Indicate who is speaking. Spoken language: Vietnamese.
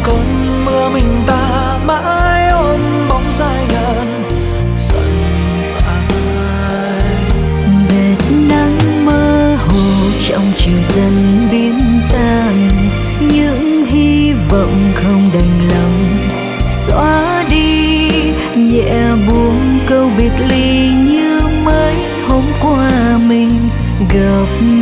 Speaker 1: cơn mưa mình ta mãi ôm bóng dài gần dần phai.
Speaker 2: Vệt nắng mơ hồ trong chiều dần biến tan, những hy vọng không đành lòng xóa đi, nhẹ buông câu biệt ly như mấy hôm qua mình gặp